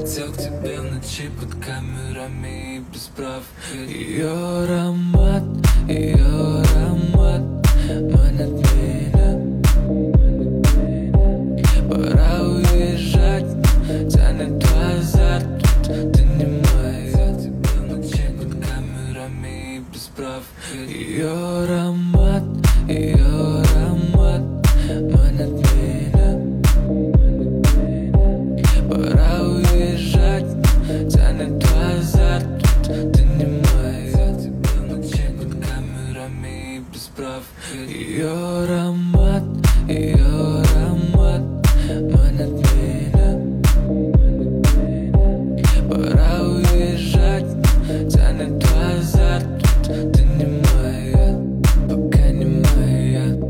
Летел к тебе в ночи под камерами и без прав. Ее аромат, ее